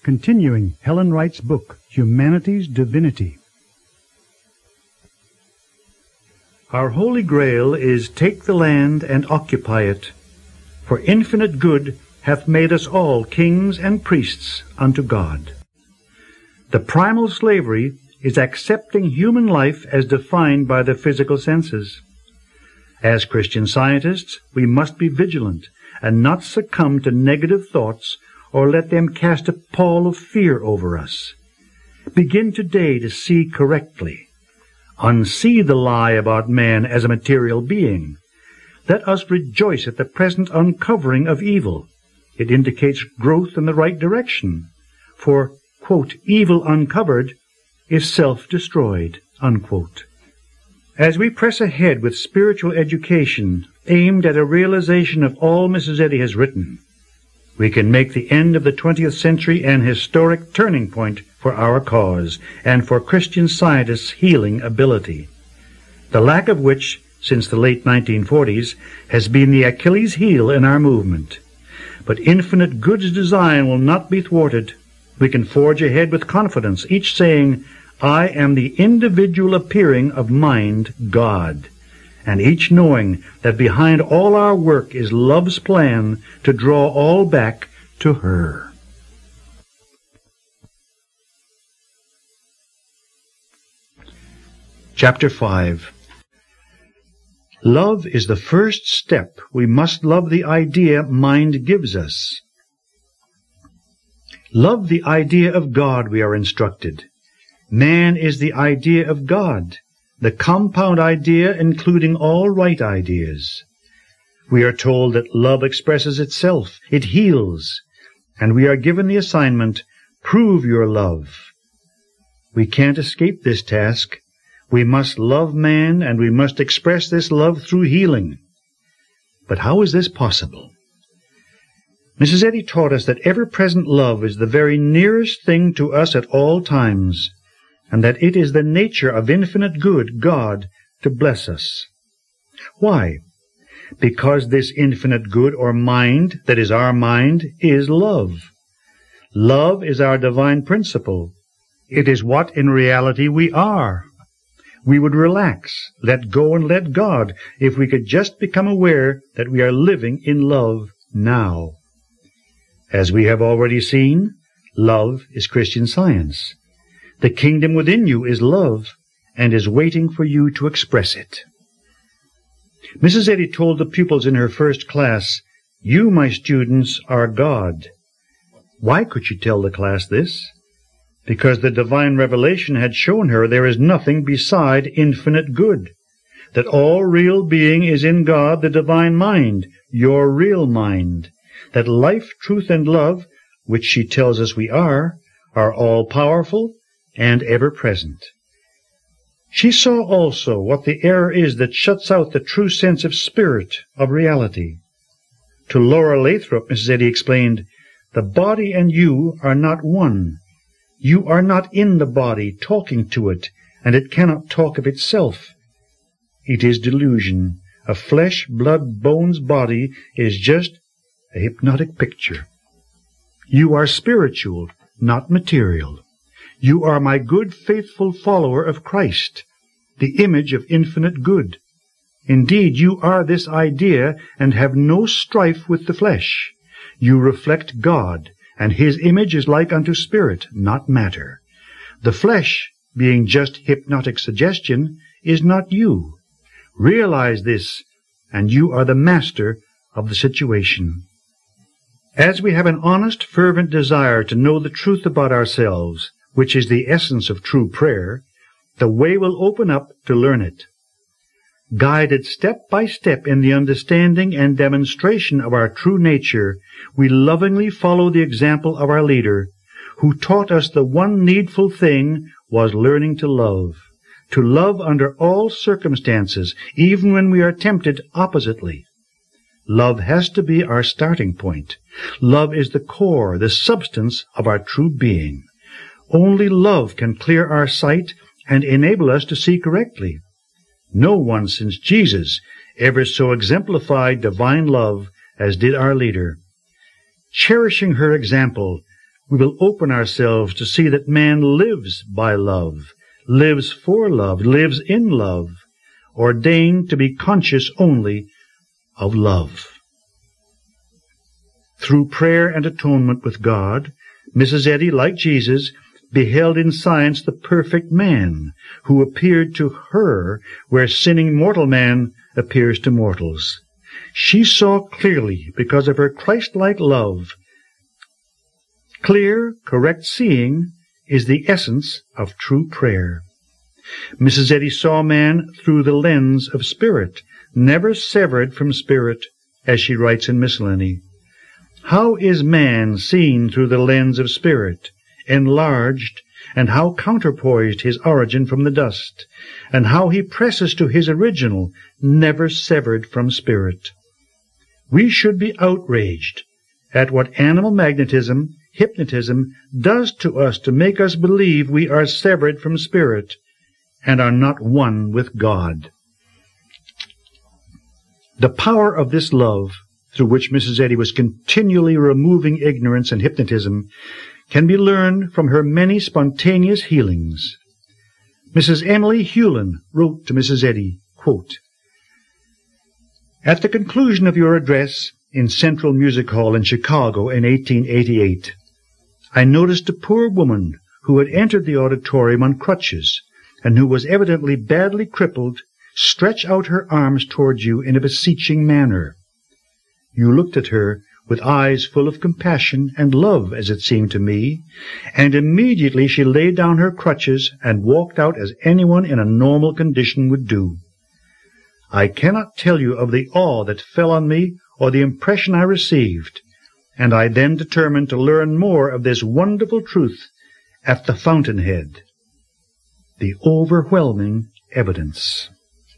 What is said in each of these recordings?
Continuing Helen Wright's book, Humanity's Divinity. Our holy grail is, take the land and occupy it, for infinite good hath made us all kings and priests unto God. The primal slavery is accepting human life as defined by the physical senses. As Christian scientists, we must be vigilant and not succumb to negative thoughts or let them cast a pall of fear over us. Begin today to see correctly. Unsee the lie about man as a material being. Let us rejoice at the present uncovering of evil. It indicates growth in the right direction. For, quote, evil uncovered is self-destroyed, unquote. As we press ahead with spiritual education aimed at a realization of all Mrs. Eddy has written, we can make the end of the 20th century an historic turning point for our cause and for Christian scientists' healing ability, the lack of which, since the late 1940s, has been the Achilles heel in our movement. But infinite good's design will not be thwarted. We can forge ahead with confidence, each saying, I am the individual appearing of mind, God, and each knowing that behind all our work is love's plan to draw all back to her. Chapter 5. Love is the first step. We must love the idea mind gives us. Love the idea of God, we are instructed. Man is the idea of God, the compound idea including all right ideas. We are told that love expresses itself, it heals, and we are given the assignment, prove your love. We can't escape this task. We must love man, and we must express this love through healing. But how is this possible? Mrs. Eddy taught us that ever-present love is the very nearest thing to us at all times, and that it is the nature of infinite good, God, to bless us. Why? Because this infinite good, or mind, that is our mind, is love. Love is our divine principle. It is what in reality we are. We would relax, let go and let God, if we could just become aware that we are living in love now. As we have already seen, love is Christian Science. The kingdom within you is love, and is waiting for you to express it. Mrs. Eddy told the pupils in her first class, you, my students, are God. Why could she tell the class this? Because the divine revelation had shown her there is nothing beside infinite good, that all real being is in God, the divine mind, your real mind, that life, truth, and love, which she tells us we are all-powerful and ever-present. She saw also what the error is that shuts out the true sense of spirit, of reality. To Laura Lathrop, Mrs. Eddy explained, the body and you are not one. You are not in the body, talking to it, and it cannot talk of itself. It is delusion. A flesh, blood, bones body is just a hypnotic picture. You are spiritual, not material. You are my good, faithful follower of Christ, the image of infinite good. Indeed, you are this idea and have no strife with the flesh. You reflect God, and his image is like unto spirit, not matter. The flesh, being just hypnotic suggestion, is not you. Realize this, and you are the master of the situation. As we have an honest, fervent desire to know the truth about ourselves, which is the essence of true prayer, the way will open up to learn it. Guided step by step in the understanding and demonstration of our true nature, we lovingly follow the example of our leader, who taught us the one needful thing was learning to love under all circumstances, even when we are tempted oppositely. Love has to be our starting point. Love is the core, the substance of our true being. Only love can clear our sight and enable us to see correctly. No one since Jesus ever so exemplified divine love as did our leader. Cherishing her example, we will open ourselves to see that man lives by love, lives for love, lives in love, ordained to be conscious only of love. Through prayer and atonement with God, Mrs. Eddy, like Jesus, beheld in science the perfect man who appeared to her where sinning mortal man appears to mortals. She saw clearly because of her Christ-like love. Clear, correct seeing is the essence of true prayer. Mrs. Eddy saw man through the lens of spirit, never severed from spirit, as she writes in Miscellany. How is man seen through the lens of spirit, enlarged, and how counterpoised his origin from the dust, and how he presses to his original, never severed from spirit. We should be outraged at what animal magnetism, hypnotism, does to us to make us believe we are severed from spirit and are not one with God. The power of this love, through which Mrs. Eddy was continually removing ignorance and hypnotism, can be learned from her many spontaneous healings. Mrs. Emily Hewlin wrote to Mrs. Eddy, quote, "At the conclusion of your address in Central Music Hall in Chicago in 1888, I noticed a poor woman who had entered the auditorium on crutches and who was evidently badly crippled stretch out her arms towards you in a beseeching manner. You looked at her with eyes full of compassion and love, as it seemed to me, and immediately she laid down her crutches and walked out as anyone in a normal condition would do. I cannot tell you of the awe that fell on me or the impression I received, and I then determined to learn more of this wonderful truth at the fountainhead. The overwhelming evidence."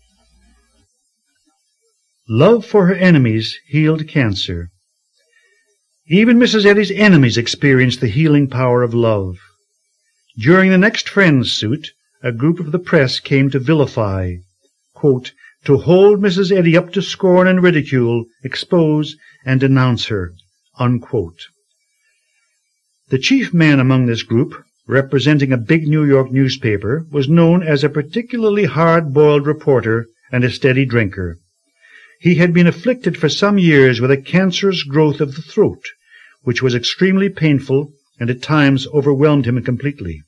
Love for her enemies healed cancer. Even Mrs. Eddy's enemies experienced the healing power of love. During the next Friends suit, a group of the press came to vilify, quote, to hold Mrs. Eddy up to scorn and ridicule, expose and denounce her, unquote. The chief man among this group, representing a big New York newspaper, was known as a particularly hard-boiled reporter and a steady drinker. He had been afflicted for some years with a cancerous growth of the throat, which was extremely painful and at times overwhelmed him completely.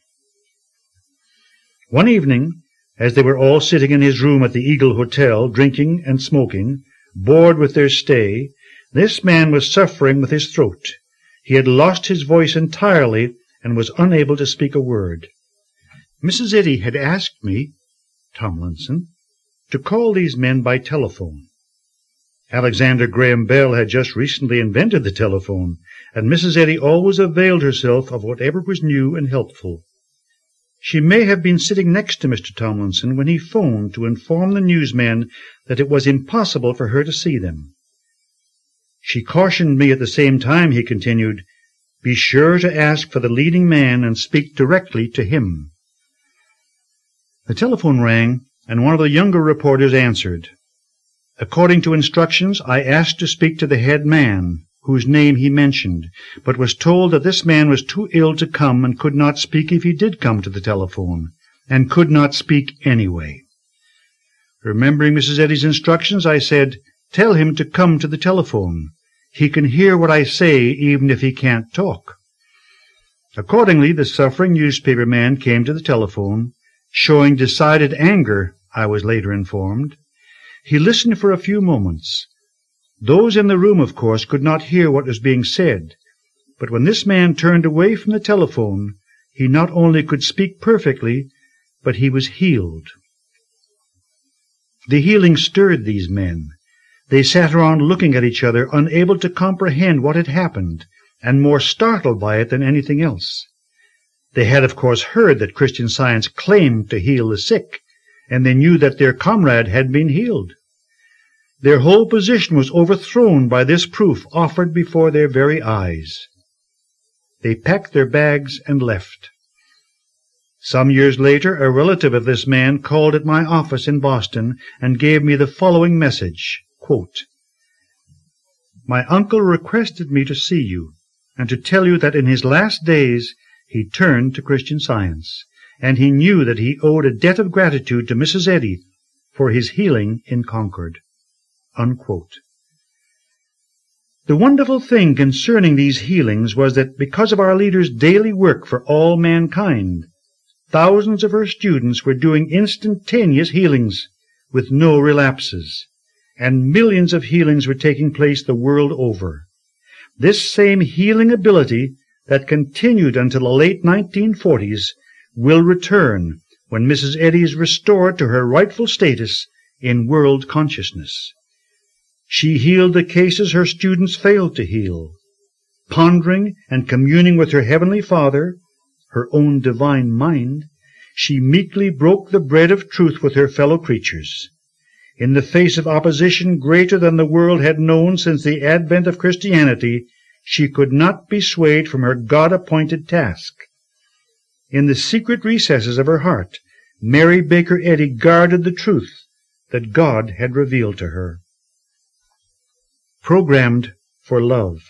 One evening, as they were all sitting in his room at the Eagle Hotel, drinking and smoking, bored with their stay, this man was suffering with his throat. He had lost his voice entirely and was unable to speak a word. Mrs. Eddy had asked me, Tomlinson, to call these men by telephone. Alexander Graham Bell had just recently invented the telephone, and Mrs. Eddy always availed herself of whatever was new and helpful. She may have been sitting next to Mr. Tomlinson when he phoned to inform the newsmen that it was impossible for her to see them. She cautioned me at the same time, he continued, be sure to ask for the leading man and speak directly to him. The telephone rang, and one of the younger reporters answered. According to instructions, I asked to speak to the head man, whose name he mentioned, but was told that this man was too ill to come and could not speak if he did come to the telephone, and could not speak anyway. Remembering Mrs. Eddy's instructions, I said, tell him to come to the telephone. He can hear what I say even if he can't talk. Accordingly, the suffering newspaper man came to the telephone, showing decided anger, I was later informed. He listened for a few moments. Those in the room, of course, could not hear what was being said, but when this man turned away from the telephone, he not only could speak perfectly, but he was healed. The healing stirred these men. They sat around looking at each other, unable to comprehend what had happened, and more startled by it than anything else. They had, of course, heard that Christian Science claimed to heal the sick, and they knew that their comrade had been healed. Their whole position was overthrown by this proof offered before their very eyes. They packed their bags and left. Some years later, a relative of this man called at my office in Boston and gave me the following message, quote, My uncle requested me to see you, and to tell you that in his last days he turned to Christian Science, and he knew that he owed a debt of gratitude to Mrs. Eddy for his healing in Concord." Unquote. The wonderful thing concerning these healings was that because of our leader's daily work for all mankind, thousands of her students were doing instantaneous healings with no relapses, and millions of healings were taking place the world over. This same healing ability that continued until the late 1940s will return when Mrs. Eddy is restored to her rightful status in world consciousness. She healed the cases her students failed to heal. Pondering and communing with her Heavenly Father, her own divine mind, she meekly broke the bread of truth with her fellow creatures. In the face of opposition greater than the world had known since the advent of Christianity, she could not be swayed from her God-appointed task. In the secret recesses of her heart, Mary Baker Eddy guarded the truth that God had revealed to her. Programmed for love.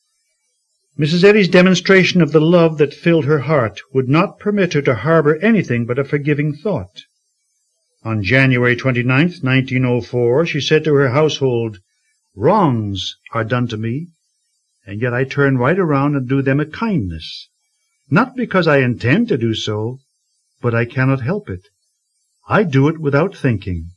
Mrs. Eddy's demonstration of the love that filled her heart would not permit her to harbor anything but a forgiving thought. On January 29, 1904, she said to her household, "Wrongs are done to me, and yet I turn right around and do them a kindness, not because I intend to do so, but I cannot help it. I do it without thinking."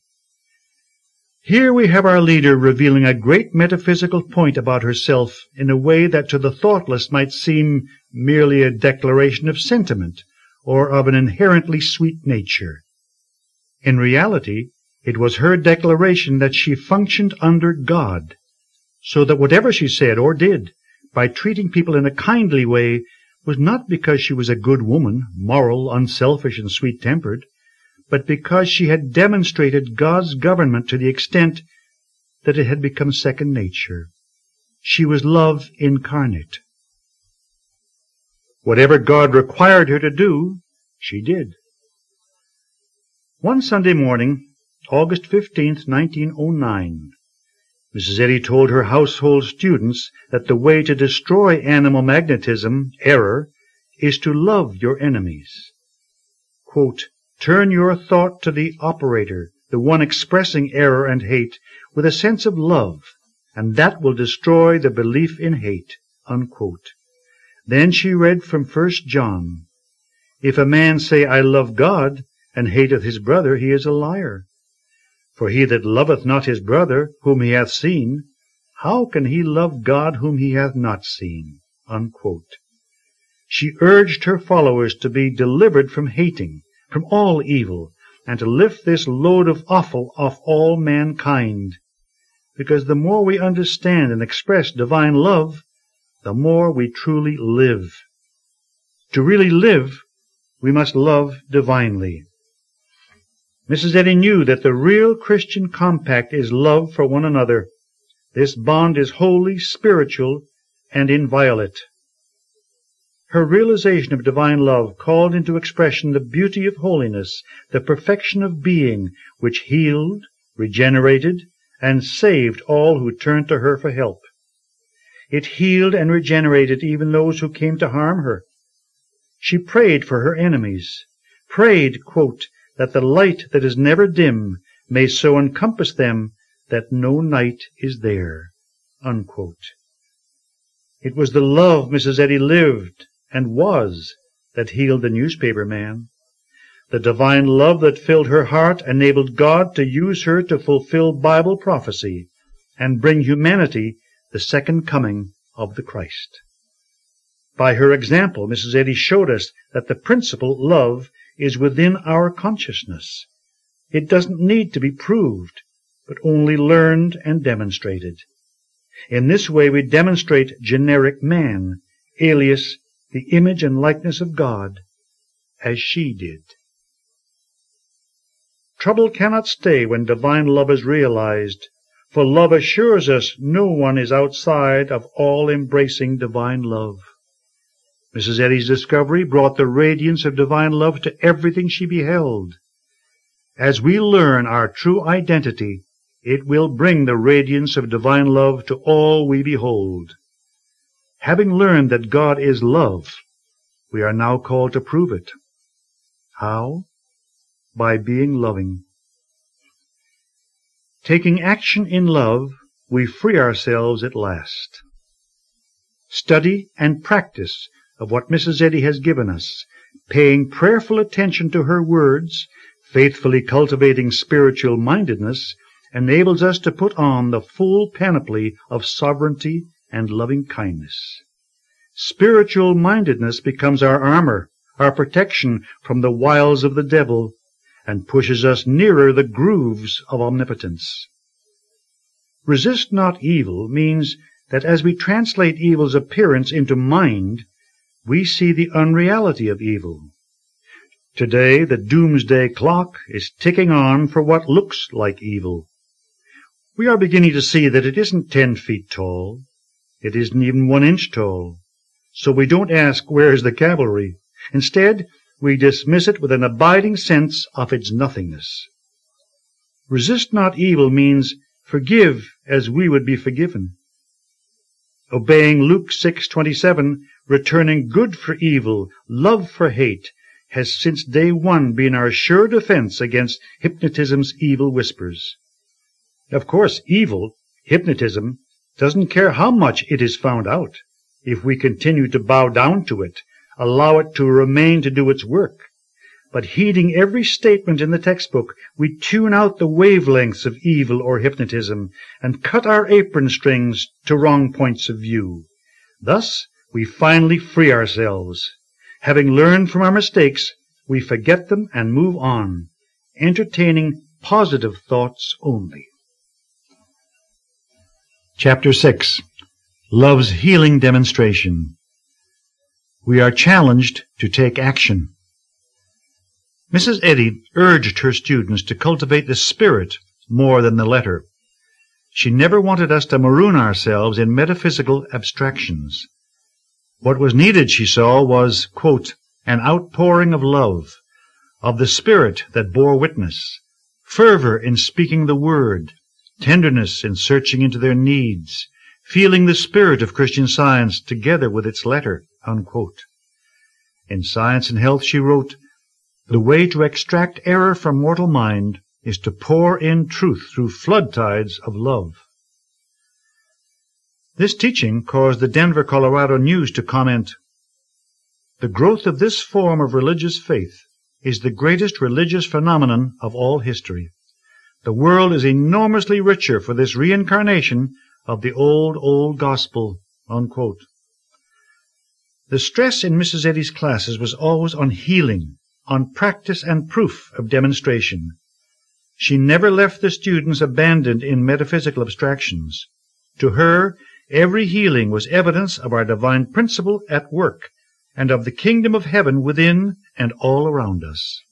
Here we have our leader revealing a great metaphysical point about herself in a way that to the thoughtless might seem merely a declaration of sentiment or of an inherently sweet nature. In reality, it was her declaration that she functioned under God, so that whatever she said or did, by treating people in a kindly way, was not because she was a good woman, moral, unselfish, and sweet-tempered, but because she had demonstrated God's government to the extent that it had become second nature. She was love incarnate. Whatever God required her to do, she did. One Sunday morning, August 15, 1909, Mrs. Eddy told her household students that the way to destroy animal magnetism, error, is to love your enemies. Quote, "Turn your thought to the operator, the one expressing error and hate, with a sense of love, and that will destroy the belief in hate." Unquote. Then she read from 1 John, "If a man say, I love God, and hateth his brother, he is a liar. For he that loveth not his brother, whom he hath seen, how can he love God whom he hath not seen?" Unquote. She urged her followers to be delivered from hating, from all evil, and to lift this load of offal off all mankind, because the more we understand and express divine love, the more we truly live. To really live, we must love divinely. Mrs. Eddy knew that the real Christian compact is love for one another. This bond is holy, spiritual, and inviolate. Her realization of divine love called into expression the beauty of holiness, the perfection of being, which healed, regenerated, and saved all who turned to her for help. It healed and regenerated even those who came to harm her. She prayed for her enemies, prayed, quote, "that the light that is never dim may so encompass them that no night is there." Unquote. It was the love Mrs. Eddy lived and was that healed the newspaper man. The divine love that filled her heart enabled God to use her to fulfill Bible prophecy and bring humanity the second coming of the Christ. By her example, Mrs. Eddy showed us that the principle, love, is within our consciousness. It doesn't need to be proved, but only learned and demonstrated. In this way we demonstrate generic man, alias the image and likeness of God, as she did. Trouble cannot stay when divine love is realized, for love assures us no one is outside of all-embracing divine love. Mrs. Eddy's discovery brought the radiance of divine love to everything she beheld. As we learn our true identity, it will bring the radiance of divine love to all we behold. Having learned that God is love, we are now called to prove it. How? By being loving. Taking action in love, we free ourselves at last. Study and practice of what Mrs. Eddy has given us, paying prayerful attention to her words, faithfully cultivating spiritual mindedness, enables us to put on the full panoply of sovereignty and loving kindness. Spiritual mindedness becomes our armor, our protection from the wiles of the devil, and pushes us nearer the grooves of omnipotence. Resist not evil means that as we translate evil's appearance into mind, we see the unreality of evil. Today, the doomsday clock is ticking on for what looks like evil. We are beginning to see that it isn't 10 feet tall. It isn't even 1 inch tall. So we don't ask, where's the cavalry? Instead, we dismiss it with an abiding sense of its nothingness. Resist not evil means forgive as we would be forgiven. Obeying Luke 6:27, returning good for evil, love for hate, has since day one been our sure defense against hypnotism's evil whispers. Of course, evil, hypnotism, doesn't care how much it is found out, if we continue to bow down to it, allow it to remain to do its work. But heeding every statement in the textbook, we tune out the wavelengths of evil or hypnotism and cut our apron strings to wrong points of view. Thus, we finally free ourselves. Having learned from our mistakes, we forget them and move on, entertaining positive thoughts only. Chapter 6. Love's Healing Demonstration. We are challenged to take action. Mrs. Eddy urged her students to cultivate the spirit more than the letter. She never wanted us to maroon ourselves in metaphysical abstractions. What was needed, she saw, was, quote, an outpouring of love, of the spirit that bore witness, fervor in speaking the word, tenderness in searching into their needs, feeling the spirit of Christian Science together with its letter, unquote. In Science and Health she wrote, the way to extract error from mortal mind is to pour in truth through flood tides of love. This teaching caused the Denver, Colorado News to comment, the growth of this form of religious faith is the greatest religious phenomenon of all history. The world is enormously richer for this reincarnation of the old gospel, unquote. The stress in Mrs. Eddy's classes was always on healing, on practice and proof of demonstration. She never left the students abandoned in metaphysical abstractions. To her, every healing was evidence of our divine principle at work, and of the kingdom of heaven within and all around us.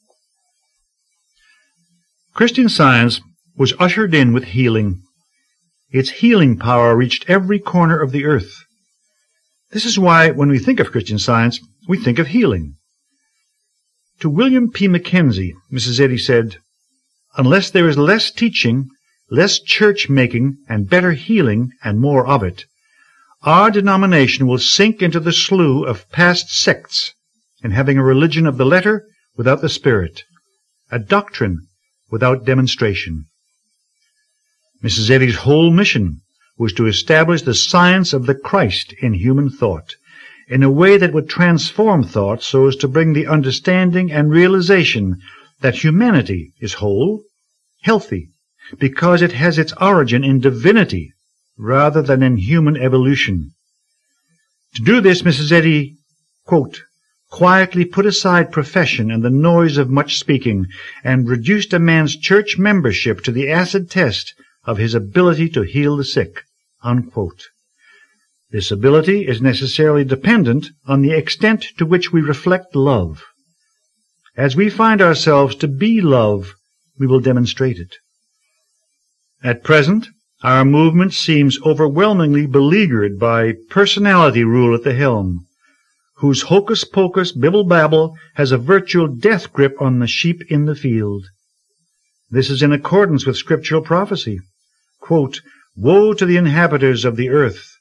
Christian Science was ushered in with healing. Its healing power reached every corner of the earth. This is why, when we think of Christian Science, we think of healing. To William P. Mackenzie, Mrs. Eddy said, unless there is less teaching, less church-making, and better healing, and more of it, our denomination will sink into the slough of past sects in having a religion of the letter without the spirit, a doctrine without demonstration. Mrs. Eddy's whole mission was to establish the science of the Christ in human thought, in a way that would transform thought so as to bring the understanding and realization that humanity is whole, healthy, because it has its origin in divinity rather than in human evolution. To do this, Mrs. Eddy, quote, quietly put aside profession and the noise of much speaking, and reduced a man's church membership to the acid test of his ability to heal the sick, unquote. This ability is necessarily dependent on the extent to which we reflect love. As we find ourselves to be love, we will demonstrate it. At present, our movement seems overwhelmingly beleaguered by personality rule at the helm, whose hocus-pocus bibble-babble has a virtual death grip on the sheep in the field. This is in accordance with scriptural prophecy. Quote, woe to the inhabitants of the earth,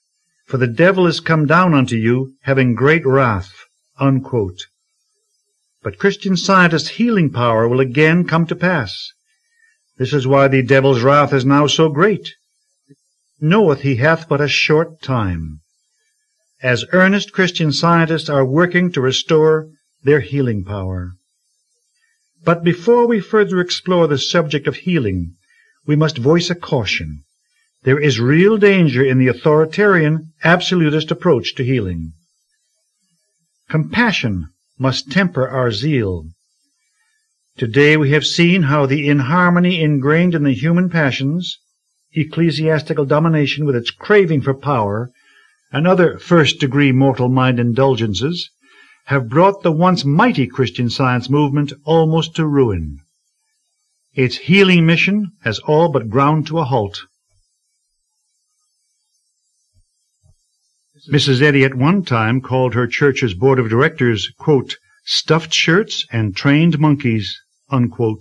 for the devil is come down unto you, having great wrath, unquote. But Christian Scientist's healing power will again come to pass. This is why the devil's wrath is now so great. Knoweth he hath but a short time. As earnest Christian Scientists are working to restore their healing power. But before we further explore the subject of healing, we must voice a caution. There is real danger in the authoritarian, absolutist approach to healing. Compassion must temper our zeal. Today we have seen how the inharmony ingrained in the human passions, ecclesiastical domination with its craving for power, and other first-degree mortal mind indulgences, have brought the once mighty Christian Science movement almost to ruin. Its healing mission has all but ground to a halt. Mrs. Eddy at one time called her church's board of directors, quote, stuffed shirts and trained monkeys, unquote.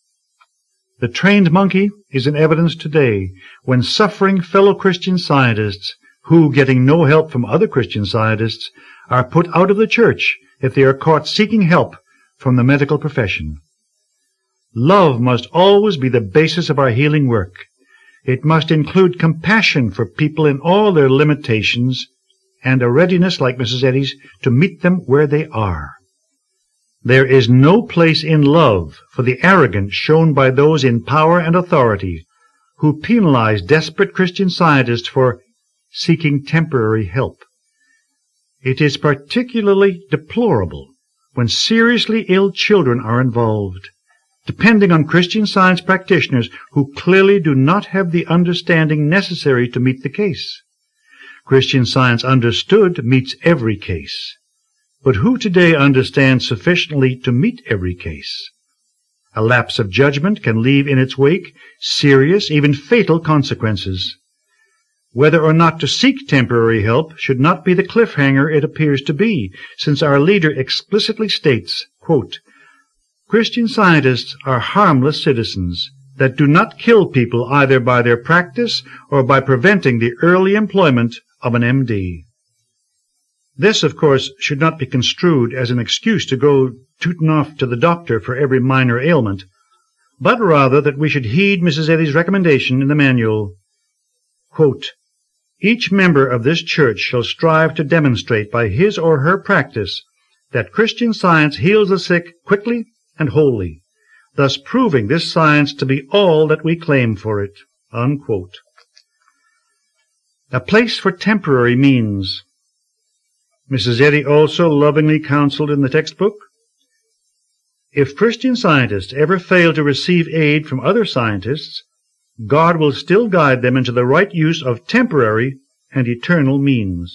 The trained monkey is in evidence today when suffering fellow Christian Scientists who, getting no help from other Christian Scientists, are put out of the church if they are caught seeking help from the medical profession. Love must always be the basis of our healing work. It must include compassion for people in all their limitations and a readiness like Mrs. Eddy's to meet them where they are. There is no place in love for the arrogance shown by those in power and authority who penalize desperate Christian Scientists for seeking temporary help. It is particularly deplorable when seriously ill children are involved, depending on Christian Science practitioners who clearly do not have the understanding necessary to meet the case. Christian Science understood meets every case. But who today understands sufficiently to meet every case? A lapse of judgment can leave in its wake serious, even fatal consequences. Whether or not to seek temporary help should not be the cliffhanger it appears to be, since our leader explicitly states, quote, Christian Scientists are harmless citizens that do not kill people either by their practice or by preventing the early employment of an MD. This, of course, should not be construed as an excuse to go tooting off to the doctor for every minor ailment, but rather that we should heed Mrs. Eddy's recommendation in the manual. Quote, each member of this church shall strive to demonstrate by his or her practice that Christian Science heals the sick quickly and wholly, thus proving this science to be all that we claim for it. Unquote. A place for temporary means. Mrs. Eddy also lovingly counseled in the textbook, if Christian Scientists ever fail to receive aid from other scientists, God will still guide them into the right use of temporary and eternal means.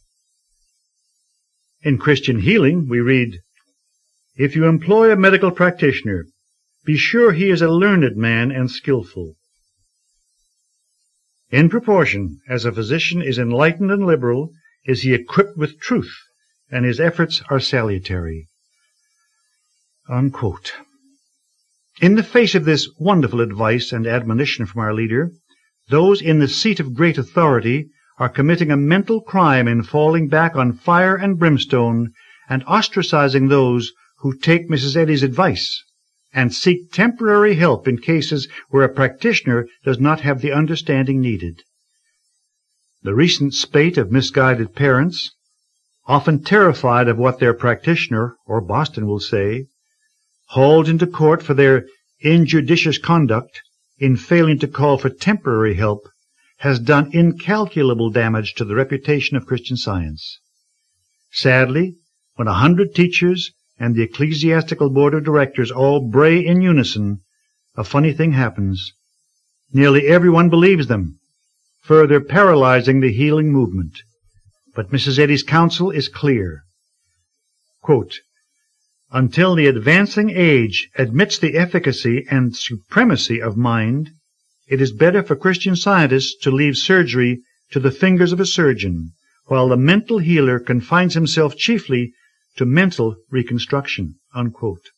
In Christian healing, we read, if you employ a medical practitioner, be sure he is a learned man and skillful. In proportion as a physician is enlightened and liberal, is he equipped with truth, and his efforts are salutary. Unquote. In the face of this wonderful advice and admonition from our leader, those in the seat of great authority are committing a mental crime in falling back on fire and brimstone and ostracizing those who take Mrs. Eddy's advice and seek temporary help in cases where a practitioner does not have the understanding needed. The recent spate of misguided parents, often terrified of what their practitioner, or Boston, will say, hauled into court for their injudicious conduct in failing to call for temporary help, has done incalculable damage to the reputation of Christian Science. Sadly, when 100 teachers and the ecclesiastical board of directors all bray in unison, a funny thing happens. Nearly everyone believes them, further paralyzing the healing movement. But Mrs. Eddy's counsel is clear. Quote, until the advancing age admits the efficacy and supremacy of mind, it is better for Christian Scientists to leave surgery to the fingers of a surgeon, while the mental healer confines himself chiefly to mental reconstruction. Unquote.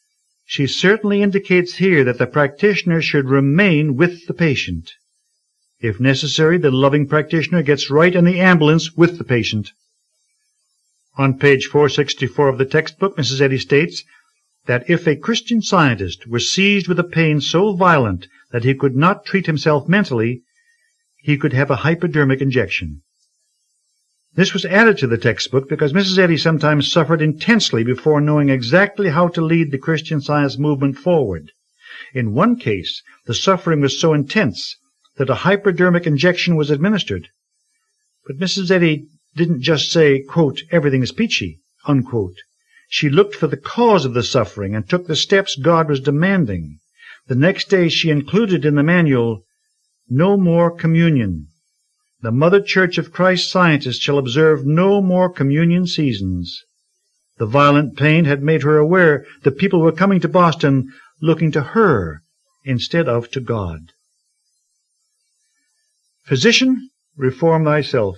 She certainly indicates here that the practitioner should remain with the patient. If necessary, the loving practitioner gets right in the ambulance with the patient. On page 464 of the textbook, Mrs. Eddy states that if a Christian Scientist were seized with a pain so violent that he could not treat himself mentally, he could have a hypodermic injection. This was added to the textbook because Mrs. Eddy sometimes suffered intensely before knowing exactly how to lead the Christian Science movement forward. In one case, the suffering was so intense that a hypodermic injection was administered. But Mrs. Eddy didn't just say, quote, "everything is peachy," unquote. She looked for the cause of the suffering and took the steps God was demanding. The next day she included in the manual, "No more communion. The Mother Church of Christ Scientists shall observe no more communion seasons." The violent pain had made her aware that people were coming to Boston looking to her instead of to God. Physician, reform thyself.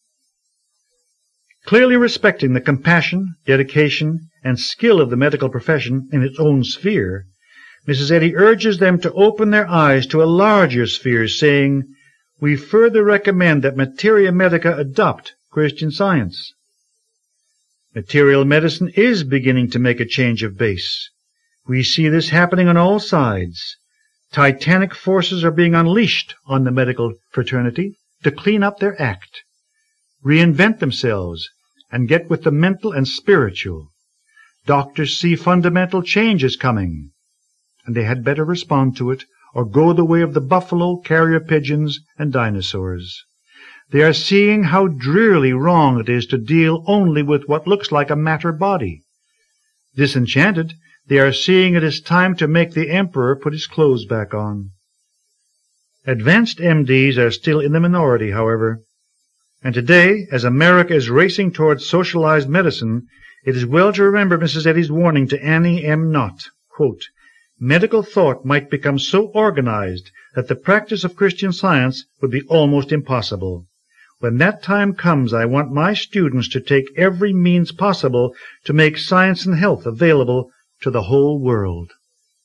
Clearly respecting the compassion, dedication, and skill of the medical profession in its own sphere, Mrs. Eddy urges them to open their eyes to a larger sphere, saying, "We further recommend that Materia Medica adopt Christian Science." Material medicine is beginning to make a change of base. We see this happening on all sides. Titanic forces are being unleashed on the medical fraternity to clean up their act, reinvent themselves, and get with the mental and spiritual. Doctors see fundamental changes coming, and they had better respond to it or go the way of the buffalo, carrier pigeons, and dinosaurs. They are seeing how drearily wrong it is to deal only with what looks like a matter body. Disenchanted, they are seeing it is time to make the emperor put his clothes back on. Advanced MDs are still in the minority, however. And today, as America is racing towards socialized medicine, it is well to remember Mrs. Eddy's warning to Annie M. Knott, quote, "Medical thought might become so organized that the practice of Christian Science would be almost impossible. When that time comes, I want my students to take every means possible to make science and health available to the whole world."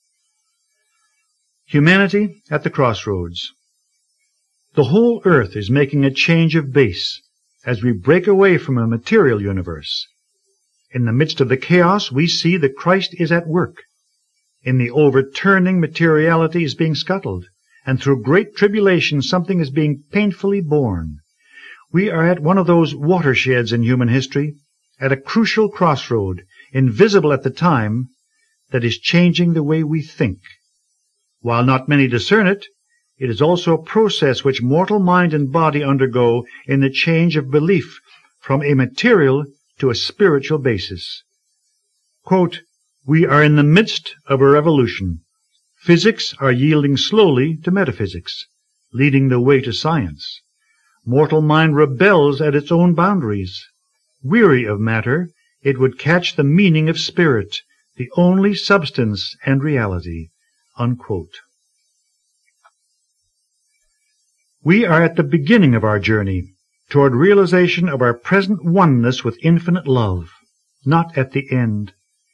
Humanity at the crossroads. The whole earth is making a change of base as we break away from a material universe. In the midst of the chaos, we see that Christ is at work. In the overturning, materiality is being scuttled, and through great tribulation something is being painfully born. We are at one of those watersheds in human history, at a crucial crossroad, invisible at the time, that is changing the way we think. While not many discern it, it is also a process which mortal mind and body undergo in the change of belief from a material to a spiritual basis. Quote, "We are in the midst of a revolution. Physics are yielding slowly to metaphysics, leading the way to science. Mortal mind rebels at its own boundaries. Weary of matter, it would catch the meaning of spirit, the only substance and reality." Unquote. We are at the beginning of our journey toward realization of our present oneness with infinite love, not at the end.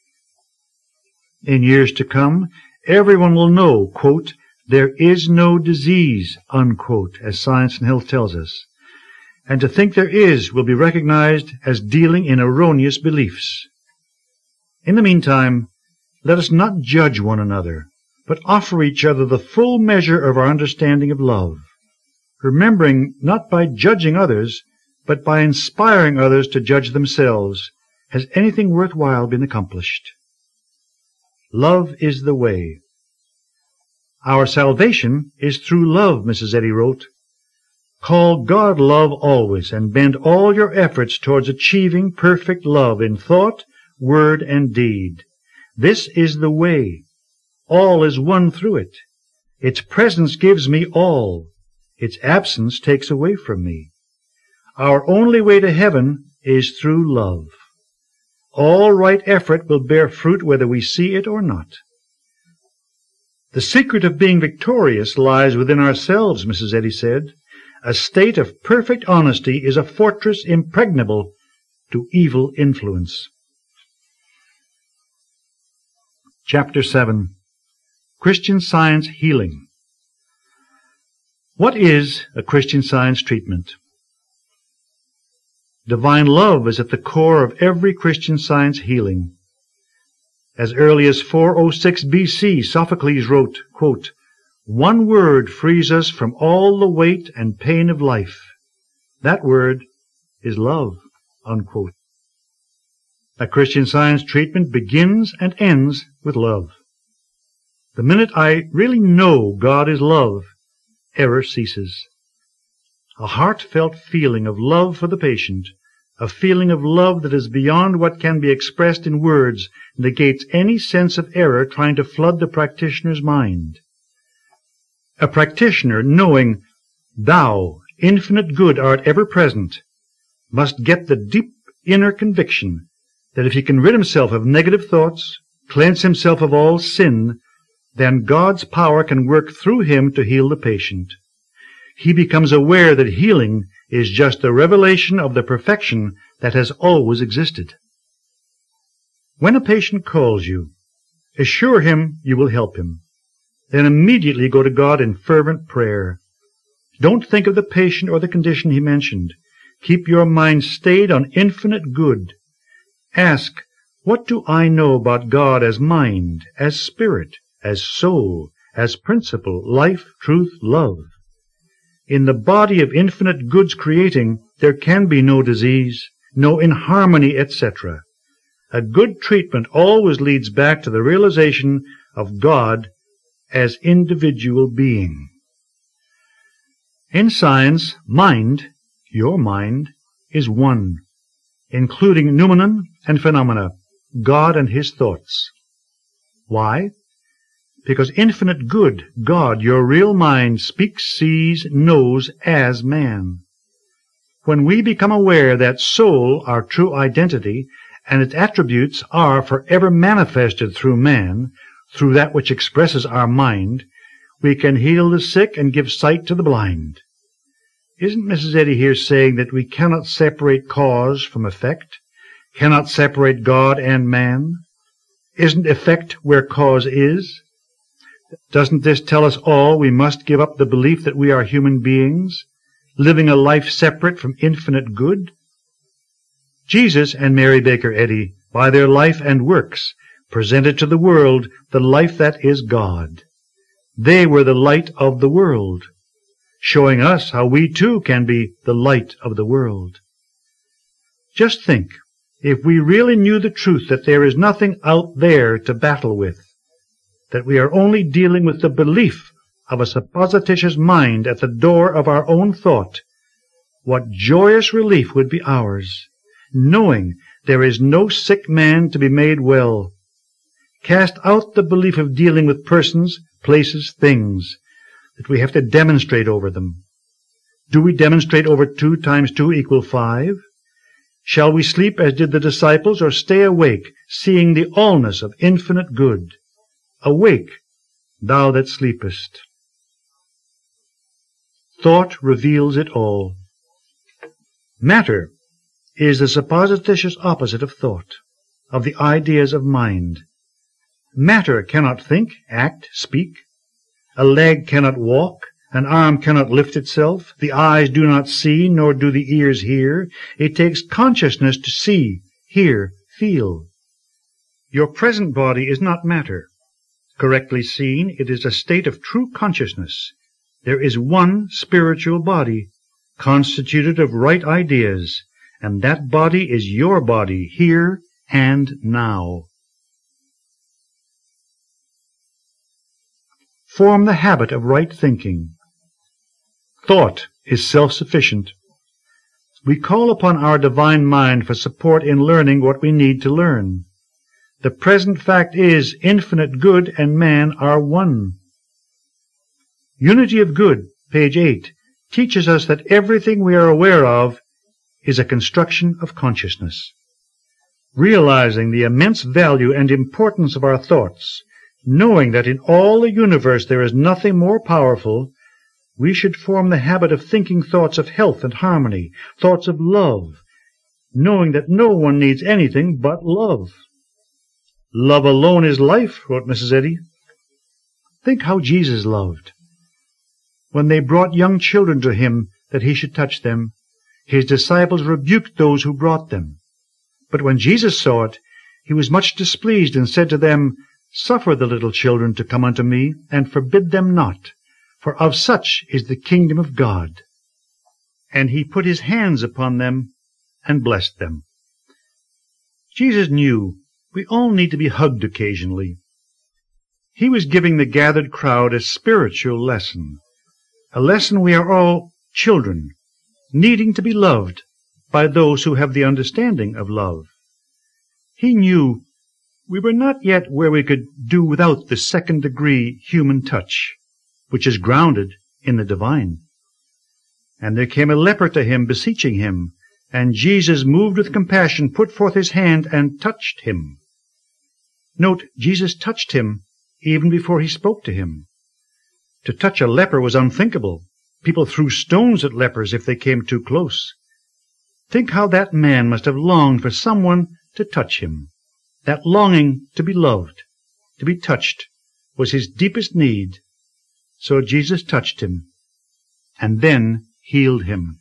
In years to come, everyone will know, quote, "There is no disease," unquote, as science and health tells us. And to think there is will be recognized as dealing in erroneous beliefs. In the meantime, let us not judge one another, but offer each other the full measure of our understanding of love, remembering not by judging others, but by inspiring others to judge themselves, has anything worthwhile been accomplished. Love is the way. Our salvation is through love, Mrs. Eddy wrote. Call God love always, and bend all your efforts towards achieving perfect love in thought, word, and deed. This is the way. All is one through it. Its presence gives me all. Its absence takes away from me. Our only way to heaven is through love. All right effort will bear fruit whether we see it or not. The secret of being victorious lies within ourselves, Mrs. Eddy said. A state of perfect honesty is a fortress impregnable to evil influence. Chapter 7. Christian Science Healing. What is a Christian Science treatment? Divine love is at the core of every Christian Science healing. As early as 406 BC, Sophocles wrote, quote, "One word frees us from all the weight and pain of life. That word is love." Unquote. A Christian Science treatment begins and ends with love. The minute I really know God is love, error ceases. A heartfelt feeling of love for the patient, a feeling of love that is beyond what can be expressed in words, negates any sense of error trying to flood the practitioner's mind. A practitioner, knowing Thou, infinite good, art ever present, must get the deep inner conviction that if he can rid himself of negative thoughts, cleanse himself of all sin, then God's power can work through him to heal the patient. He becomes aware that healing is just a revelation of the perfection that has always existed. When a patient calls you, assure him you will help him. Then immediately go to God in fervent prayer. Don't think of the patient or the condition he mentioned. Keep your mind stayed on infinite good. Ask, what do I know about God as mind, as spirit, as soul, as principle, life, truth, love? In the body of infinite goods creating, there can be no disease, no inharmony, etc. A good treatment always leads back to the realization of God as individual being. In science, mind, your mind, is one, including noumenon and phenomena, God and his thoughts. Why? Because infinite good, God, your real mind, speaks, sees, knows as man. When we become aware that soul, our true identity, and its attributes are forever manifested through man, through that which expresses our mind, we can heal the sick and give sight to the blind. Isn't Mrs. Eddy here saying that we cannot separate cause from effect, cannot separate God and man? Isn't effect where cause is? Doesn't this tell us all we must give up the belief that we are human beings, living a life separate from infinite good? Jesus and Mary Baker Eddy, by their life and works, presented to the world the life that is God. They were the light of the world, showing us how we too can be the light of the world. Just think, if we really knew the truth that there is nothing out there to battle with, that we are only dealing with the belief of a supposititious mind at the door of our own thought, what joyous relief would be ours, knowing there is no sick man to be made well. Cast out the belief of dealing with persons, places, things, that we have to demonstrate over them. Do we demonstrate over 2 times 2 = 5? Shall we sleep as did the disciples, or stay awake, seeing the allness of infinite good? Awake, thou that sleepest. Thought reveals it all. Matter is the supposititious opposite of thought, of the ideas of mind. Matter cannot think, act, speak. A leg cannot walk, an arm cannot lift itself, the eyes do not see, nor do the ears hear. It takes consciousness to see, hear, feel. Your present body is not matter. Correctly seen, it is a state of true consciousness. There is one spiritual body, constituted of right ideas, and that body is your body, here and now. Form the habit of right thinking. Thought is self-sufficient. We call upon our divine mind for support in learning what we need to learn. The present fact is infinite good and man are one. Unity of Good, page 8, teaches us that everything we are aware of is a construction of consciousness. Realizing the immense value and importance of our thoughts, knowing that in all the universe there is nothing more powerful, we should form the habit of thinking thoughts of health and harmony, thoughts of love, knowing that no one needs anything but love. Love alone is life, wrote Mrs. Eddy. Think how Jesus loved. when they brought young children to him that he should touch them, his disciples rebuked those who brought them. But when Jesus saw it, he was much displeased, and said to them, Suffer the little children to come unto me, and forbid them not, for of such is the kingdom of God. And he put his hands upon them and blessed them. Jesus knew we all need to be hugged occasionally. He was giving the gathered crowd a spiritual lesson, a lesson we are all children, needing to be loved by those who have the understanding of love. He knew we were not yet where we could do without the second-degree human touch, which is grounded in the divine. And there came a leper to him, beseeching him, and Jesus, moved with compassion, put forth his hand and touched him. Note, Jesus touched him even before he spoke to him. To touch a leper was unthinkable. People threw stones at lepers if they came too close. Think how that man must have longed for someone to touch him. That longing to be loved, to be touched, was his deepest need. So Jesus touched him, and then healed him.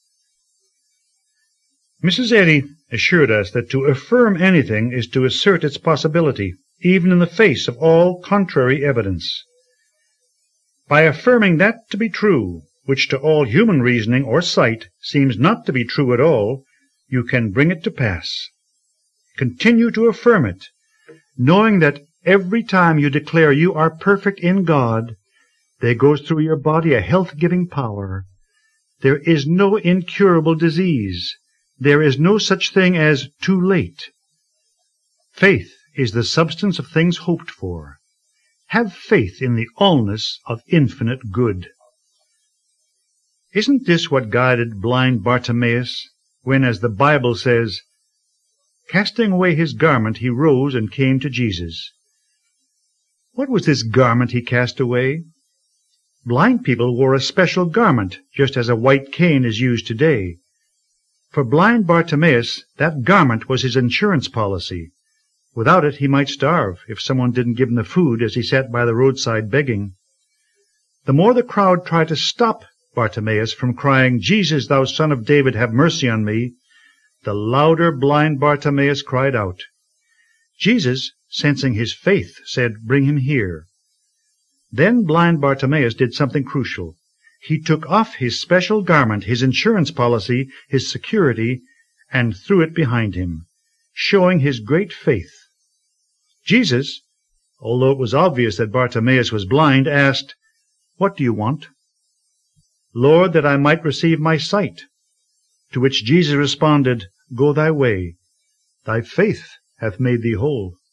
Mrs. Eddy assured us that to affirm anything is to assert its possibility, even in the face of all contrary evidence. By affirming that to be true, which to all human reasoning or sight seems not to be true at all, you can bring it to pass. Continue to affirm it, knowing that every time you declare you are perfect in God, there goes through your body a health-giving power. There is no incurable disease. There is no such thing as too late. Faith is the substance of things hoped for. Have faith in the allness of infinite good. Isn't this what guided blind Bartimaeus when, as the Bible says, casting away his garment, he rose and came to Jesus? What was this garment he cast away? Blind people wore a special garment, just as a white cane is used today. For blind Bartimaeus, that garment was his insurance policy. Without it, he might starve if someone didn't give him the food as he sat by the roadside begging. The more the crowd tried to stop Bartimaeus from crying, Jesus, thou son of David, have mercy on me, the louder blind Bartimaeus cried out. Jesus, sensing his faith, said, Bring him here. Then blind Bartimaeus did something crucial. He took off his special garment, his insurance policy, his security, and threw it behind him, showing his great faith. Jesus, although it was obvious that Bartimaeus was blind, asked, What do you want? Lord, that I might receive my sight. To which Jesus responded, Go thy way. Thy faith hath made thee whole.